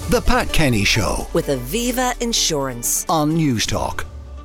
The Pat Kenny Show with Aviva Insurance on Newstalk.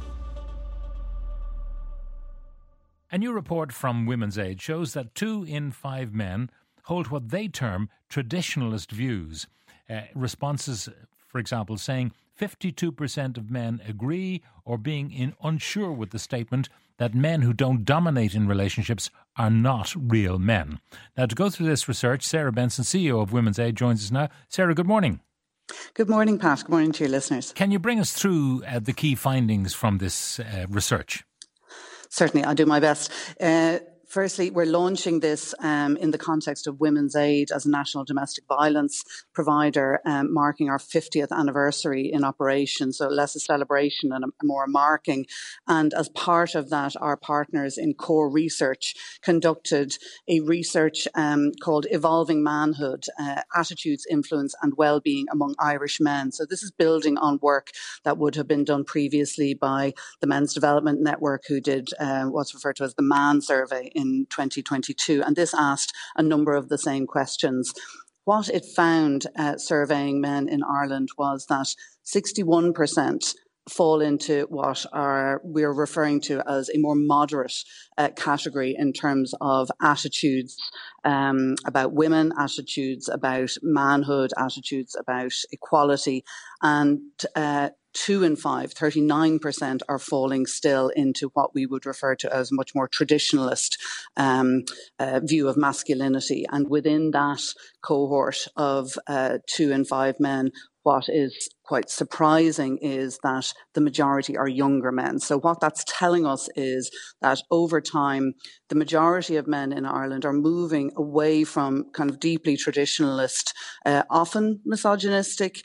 A new report from Women's Aid shows that 2 in 5 men hold what they term traditionalist views. Responses, for example, saying 52% of men agree or being unsure with the statement that men who don't dominate in relationships are not real men. Now, to go through this research, Sarah Benson, CEO of Women's Aid, joins us now. Sarah, good morning. Good morning, Pat. Good morning to your listeners. Can you bring us through the key findings from this research? Certainly, I'll do my best. Firstly, we're launching this in the context of Women's Aid as a national domestic violence provider, marking our 50th anniversary in operation. So less a celebration and more a marking. And as part of that, our partners in Core Research conducted a research called Evolving Manhood, Attitudes, Influence and Wellbeing Among Irish Men. So this is building on work that would have been done previously by the Men's Development Network, who did what's referred to as the MAN survey in 2022, and this asked a number of the same questions. What it found surveying men in Ireland was that 61% fall into what we're referring to as a more moderate category in terms of attitudes about women, attitudes about manhood, attitudes about equality, and 2 in 5, 39%, are falling still into what we would refer to as much more traditionalist view of masculinity. And within that cohort of 2 in 5 men, what is quite surprising is that the majority are younger men. So what that's telling us is that over time, the majority of men in Ireland are moving away from kind of deeply traditionalist, often misogynistic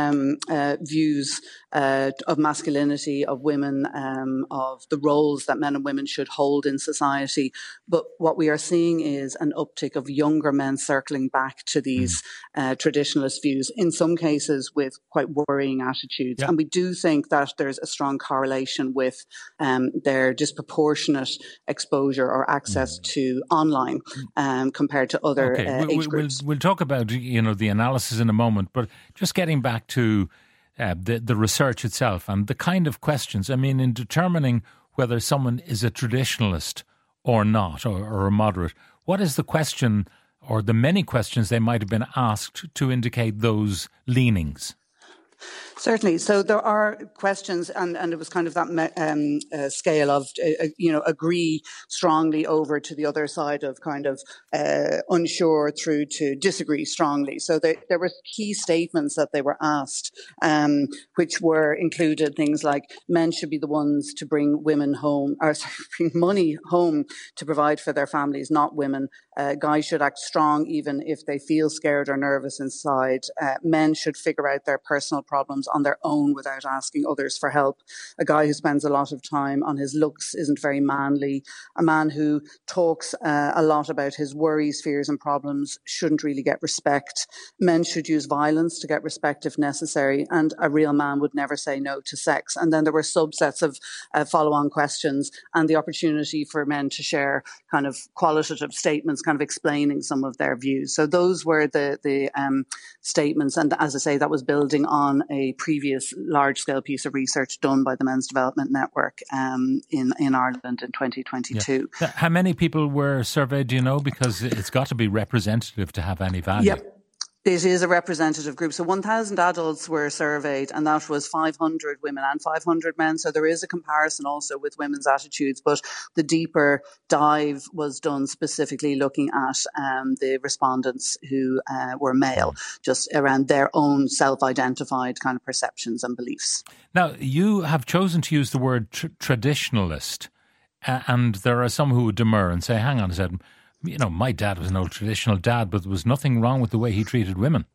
views of masculinity, of women, of the roles that men and women should hold in society. But what we are seeing is an uptick of younger men circling back to these traditionalist views, in some cases with quite worrying attitudes. Yeah. And we do think that there's a strong correlation with their disproportionate exposure or access to online compared to other age groups. We'll talk about the analysis in a moment, but just getting back to the research itself and the kind of questions. I mean, in determining whether someone is a traditionalist or not, or a moderate, what is the question or the many questions they might have been asked to indicate those leanings? Certainly. So there are questions, and it was kind of that scale of, agree strongly over to the other side of kind of unsure through to disagree strongly. So there were key statements that they were asked, which were included things like men should be the ones to bring bring money home to provide for their families, not women. Guys should act strong even if they feel scared or nervous inside. Men should figure out their personal problems on their own without asking others for help. A guy who spends a lot of time on his looks isn't very manly. A man who talks a lot about his worries, fears and problems shouldn't really get respect. Men should use violence to get respect if necessary, and a real man would never say no to sex. And then there were subsets of follow-on questions and the opportunity for men to share kind of qualitative statements, kind of explaining some of their views. So those were the statements. And as I say, that was building on a previous large-scale piece of research done by the Men's Development Network in Ireland in 2022. Yeah. How many people were surveyed, do you know? Because it's got to be representative to have any value. Yep. It is a representative group. So 1,000 adults were surveyed, and that was 500 women and 500 men. So there is a comparison also with women's attitudes, but the deeper dive was done specifically looking at the respondents who were male, just around their own self-identified kind of perceptions and beliefs. Now, you have chosen to use the word traditionalist, and there are some who would demur and say, hang on a second, my dad was an old traditional dad, but there was nothing wrong with the way he treated women.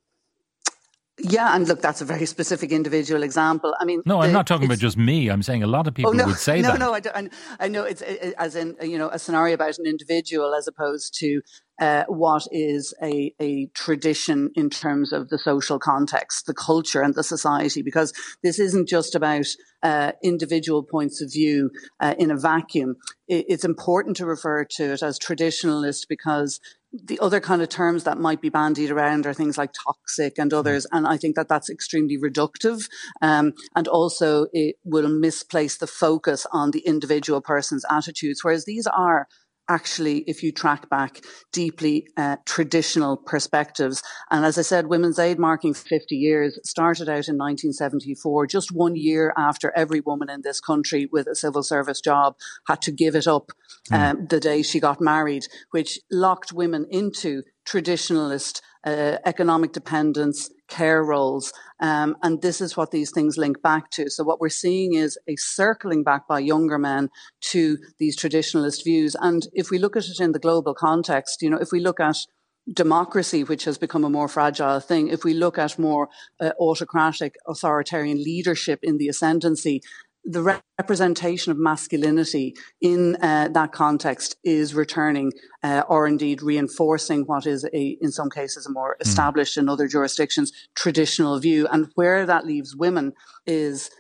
Yeah, and look, that's a very specific individual example. I mean, no, I'm not talking about just me. I'm saying a lot of people would say that. No, I know it's as in a scenario about an individual as opposed to what is a tradition in terms of the social context, the culture and the society, because this isn't just about individual points of view in a vacuum. It's important to refer to it as traditionalist because the other kind of terms that might be bandied around are things like toxic and others. And I think that that's extremely reductive. And also it will misplace the focus on the individual person's attitudes, whereas these are actually, if you track back, deeply traditional perspectives. And as I said, Women's Aid marking 50 years started out in 1974, just 1 year after every woman in this country with a civil service job had to give it up the day she got married, which locked women into traditionalist economic dependence, care roles. And this is what these things link back to. So what we're seeing is a circling back by younger men to these traditionalist views. And if we look at it in the global context, if we look at democracy, which has become a more fragile thing, if we look at more autocratic, authoritarian leadership in the ascendancy, the representation of masculinity in that context is returning or indeed reinforcing what is in some cases a more established in other jurisdictions traditional view. And where that leaves women is,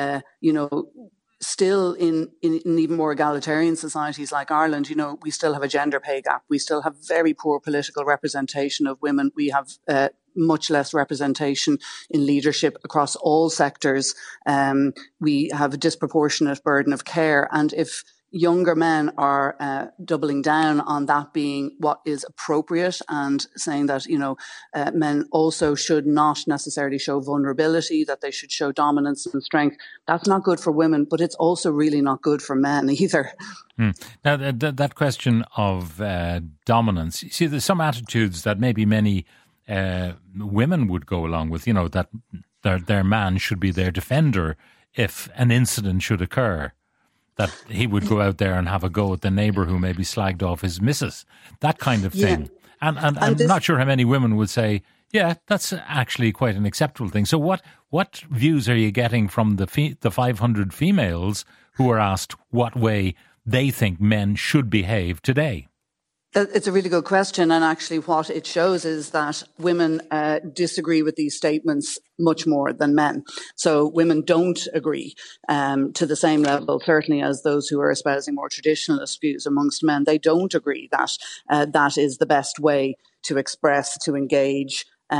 still in even more egalitarian societies like Ireland, we still have a gender pay gap. We still have very poor political representation of women. We have much less representation in leadership across all sectors. We have a disproportionate burden of care. And if younger men are doubling down on that being what is appropriate and saying that, men also should not necessarily show vulnerability, that they should show dominance and strength. That's not good for women, but it's also really not good for men either. Now, that question of dominance, you see, there's some attitudes that maybe many women would go along with, that their man should be their defender if an incident should occur, that he would go out there and have a go at the neighbour who maybe slagged off his missus, that kind of thing. Yeah. And I'm not sure how many women would say, yeah, that's actually quite an acceptable thing. So what views are you getting from the 500 females who are asked what way they think men should behave today? It's a really good question. And actually what it shows is that women disagree with these statements much more than men. So women don't agree to the same level, certainly as those who are espousing more traditionalist views amongst men. They don't agree that that is the best way to express, to engage,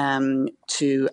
to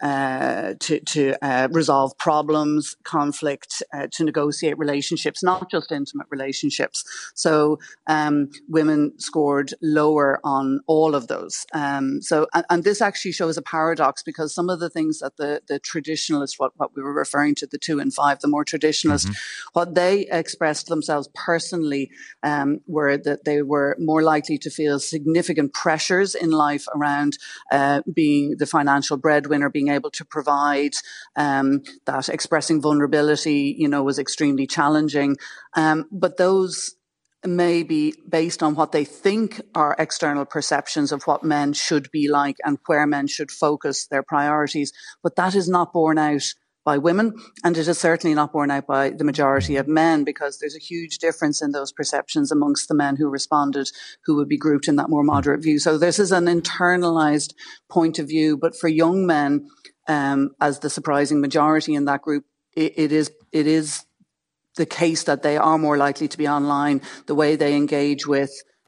resolve problems, conflict, to negotiate relationships, not just intimate relationships. So women scored lower on all of those. And this actually shows a paradox, because some of the things that the traditionalists, what we were referring to, the 2 and 5, the more traditionalists, what they expressed themselves personally were that they were more likely to feel significant pressures in life around being the financial breadwinner, being able to provide, that expressing vulnerability, was extremely challenging. But those may be based on what they think are external perceptions of what men should be like and where men should focus their priorities. But that is not borne out by women, and it is certainly not borne out by the majority of men, because there's a huge difference in those perceptions amongst the men who responded, who would be grouped in that more moderate view. So this is an internalized point of view. But for young men, as the surprising majority in that group, it is the case that they are more likely to be online, the way they engage with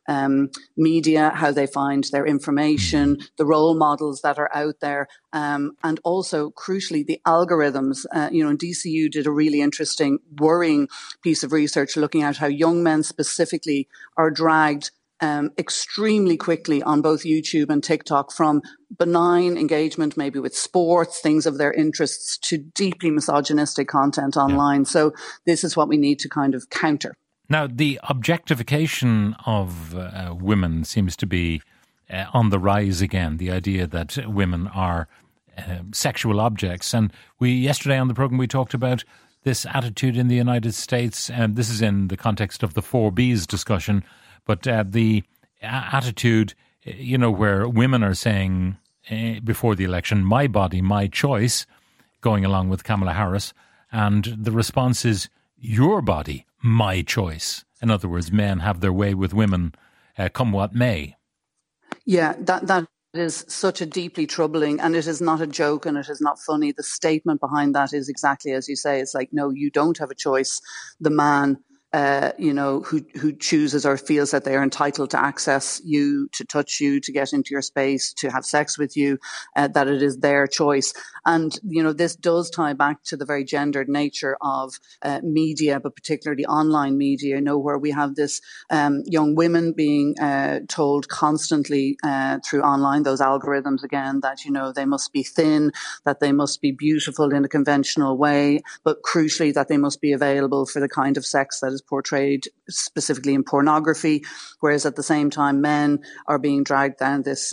media, how they find their information, the role models that are out there, and also, crucially, the algorithms. And DCU did a really interesting, worrying piece of research looking at how young men specifically are dragged extremely quickly on both YouTube and TikTok from benign engagement, maybe with sports, things of their interests, to deeply misogynistic content online. Yeah. So this is what we need to kind of counter. Now, the objectification of women seems to be on the rise again, the idea that women are sexual objects. And yesterday on the programme, we talked about this attitude in the United States, and this is in the context of the 4Bs discussion, but the attitude, where women are saying before the election, my body, my choice, going along with Kamala Harris, and the response is, your body, my choice. In other words, men have their way with women, come what may. Yeah, that is such a deeply troubling, and it is not a joke and it is not funny. The statement behind that is exactly as you say. It's like, no, you don't have a choice. The man who chooses or feels that they are entitled to access you, to touch you, to get into your space, to have sex with you, that it is their choice. And, this does tie back to the very gendered nature of media, but particularly online media, where we have this young women being told constantly through online, those algorithms again, that, they must be thin, that they must be beautiful in a conventional way, but crucially that they must be available for the kind of sex that is portrayed specifically in pornography, whereas at the same time men are being dragged down this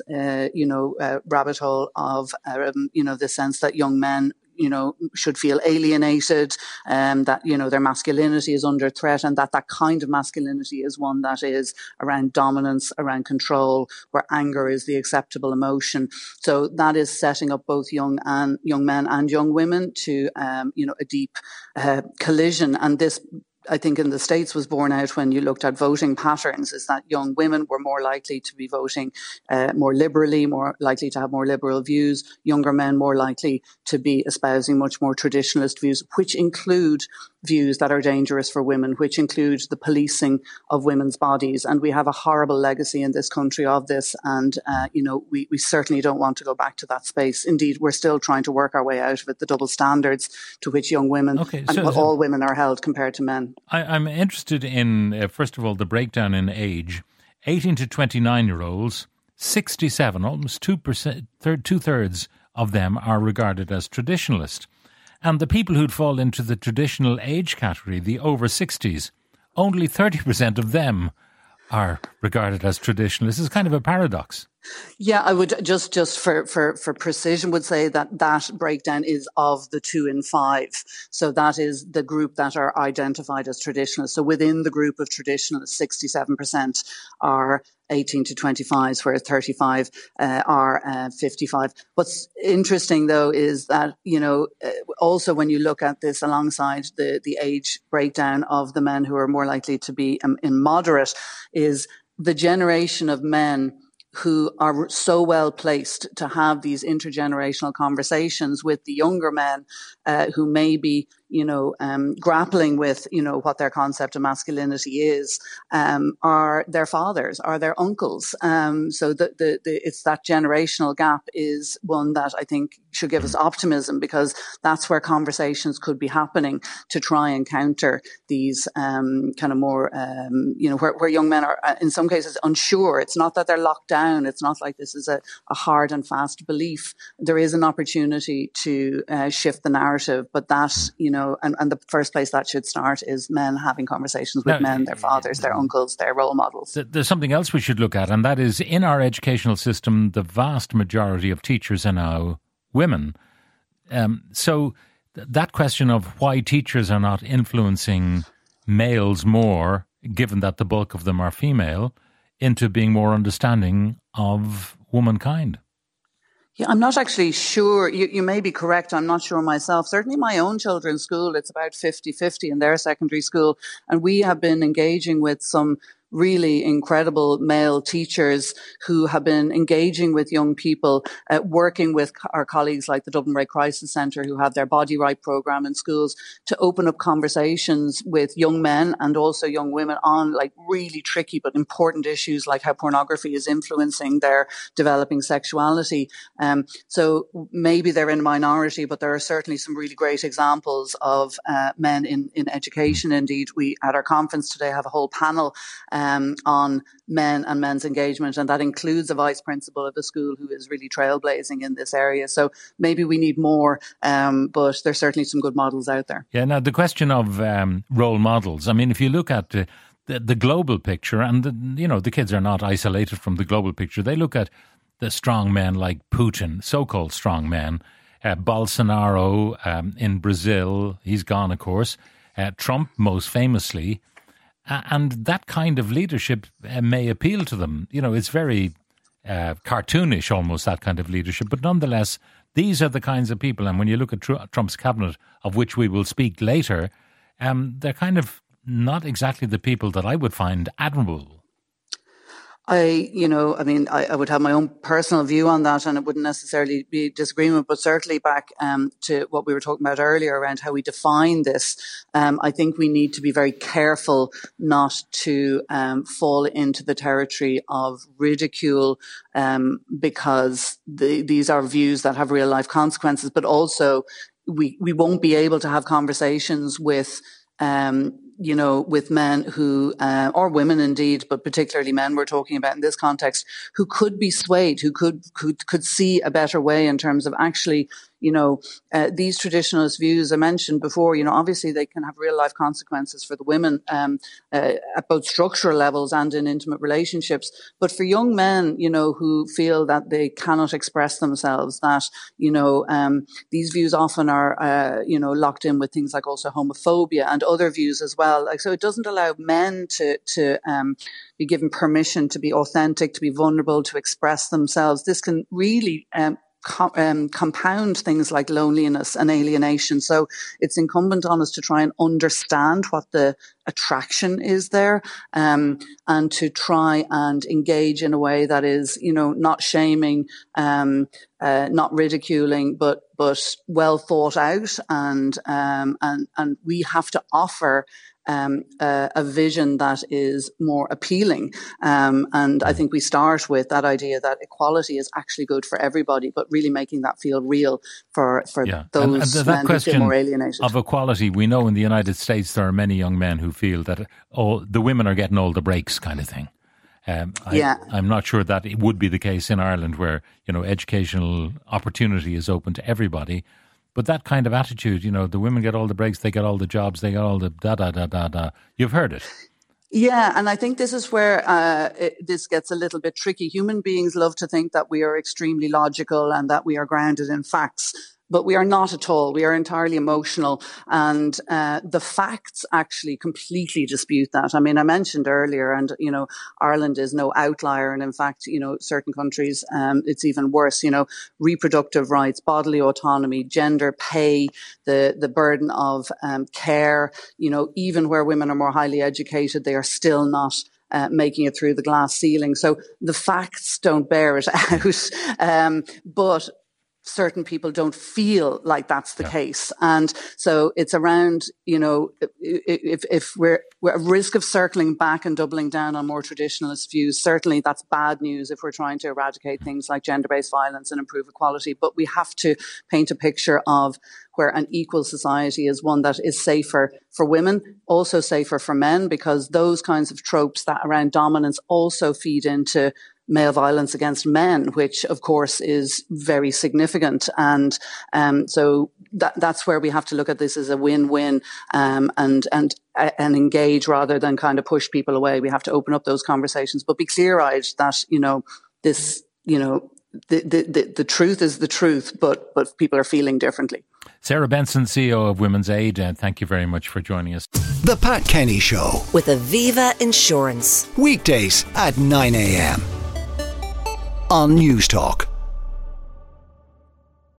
rabbit hole of the sense that young men should feel alienated, that, their masculinity is under threat, and that kind of masculinity is one that is around dominance, around control, where anger is the acceptable emotion. So that is setting up both young men and young women to, a deep collision. And this, I think, in the States was borne out when you looked at voting patterns, is that young women were more likely to be voting more liberally, more likely to have more liberal views, younger men more likely to be espousing much more traditionalist views, which include views that are dangerous for women, which include the policing of women's bodies. And we have a horrible legacy in this country of this. And, we certainly don't want to go back to that space. Indeed, we're still trying to work our way out of it, the double standards to which young women all women are held compared to men. I'm interested in, first of all, the breakdown in age. 18 to 29-year-olds, 67, almost 2%, two-thirds of them are regarded as traditionalist. And the people who'd fall into the traditional age category, the over 60s, only 30% of them are regarded as traditionalists. It's kind of a paradox. Yeah, I would just for precision would say that breakdown is of the 2 in 5. So that is the group that are identified as traditionalists. So within the group of traditionalists, 67% are 18 to 25s, whereas 35 are 55. What's interesting, though, is that, also when you look at this alongside the age breakdown of the men who are more likely to be in moderate, is the generation of men who are so well placed to have these intergenerational conversations with the younger men who may be, grappling with, what their concept of masculinity is, are their fathers, are their uncles. So it's that generational gap is one that I think should give us optimism, because that's where conversations could be happening to try and counter these kind of more, where young men are in some cases unsure. It's not that they're locked down. It's not like this is a hard and fast belief. There is an opportunity to shift the narrative, but that, and the first place that should start is men having conversations with men, their fathers, their uncles, their role models. There's something else we should look at, and that is in our educational system, the vast majority of teachers are now women. So that question of why teachers are not influencing males more, given that the bulk of them are female, into being more understanding of womankind. Yeah, I'm not actually sure. You may be correct. I'm not sure myself. Certainly my own children's school, it's about 50-50 in their secondary school. And we have been engaging with some really incredible male teachers who have been engaging with young people, working with our colleagues like the Dublin Red Crisis Centre, who have their Body Right programme in schools, to open up conversations with young men and also young women on like really tricky but important issues like how pornography is influencing their developing sexuality. So maybe they're in a minority, but there are certainly some really great examples of men in education. Indeed, we at our conference today have a whole panel on men and men's engagement, and that includes a vice principal of the school who is really trailblazing in this area. So maybe we need more, but there's certainly some good models out there. Yeah, now the question of role models, I mean, if you look at the global picture, and the kids are not isolated from the global picture, they look at the strong men like Putin, so-called strong men, Bolsonaro in Brazil, he's gone, of course, Trump most famously. And that kind of leadership may appeal to them. It's very cartoonish almost, that kind of leadership. But nonetheless, these are the kinds of people. And when you look at Trump's cabinet, of which we will speak later, they're kind of not exactly the people that I would find admirable. I would have my own personal view on that, and it wouldn't necessarily be disagreement, but certainly back to what we were talking about earlier around how we define this. I think we need to be very careful not to fall into the territory of ridicule, because these are views that have real life consequences, but also we won't be able to have conversations with with men who, or women indeed, but particularly men we're talking about in this context, who could be swayed, who could see a better way in terms of actually, these traditionalist views I mentioned before, obviously they can have real life consequences for the women, at both structural levels and in intimate relationships. But for young men, who feel that they cannot express themselves, that, these views often are, locked in with things like also homophobia and other views as well. So it doesn't allow men to be given permission to be authentic, to be vulnerable, to express themselves. This can really compound things like loneliness and alienation. So it's incumbent on us to try and understand what the attraction is there, and to try and engage in a way that is, not shaming, not ridiculing, but well thought out, and we have to offer a vision that is more appealing. And I think we start with that idea that equality is actually good for everybody, but really making that feel real for those and men who feel more alienated. Of equality, we know in the United States there are many young men who feel that the women are getting all the breaks kind of thing. I'm not sure that it would be the case in Ireland, where, educational opportunity is open to everybody. But that kind of attitude, the women get all the breaks, they get all the jobs, they get all the da-da-da-da-da. You've heard it. Yeah, and I think this is where this gets a little bit tricky. Human beings love to think that we are extremely logical and that we are grounded in facts. But we are not at all. We are entirely emotional. And the facts actually completely dispute that. I mean, I mentioned earlier, and, Ireland is no outlier. And in fact, certain countries, it's even worse, reproductive rights, bodily autonomy, gender pay, the burden of care, even where women are more highly educated, they are still not making it through the glass ceiling. So the facts don't bear it out. But certain people don't feel like that's the case. And so it's around, if we're at risk of circling back and doubling down on more traditionalist views, certainly that's bad news if we're trying to eradicate things like gender-based violence and improve equality. But we have to paint a picture of where an equal society is one that is safer for women, also safer for men, because those kinds of tropes that around dominance also feed into male violence against men, which of course is very significant. And so that's where we have to look at this as a win-win, and engage rather than kind of push people away. We have to open up those conversations, but be clear-eyed that, this, the truth is the truth, but people are feeling differently. Sarah Benson, CEO of Women's Aid, thank you very much for joining us. The Pat Kenny Show. With Aviva Insurance. Weekdays at 9 a.m. on News Talk.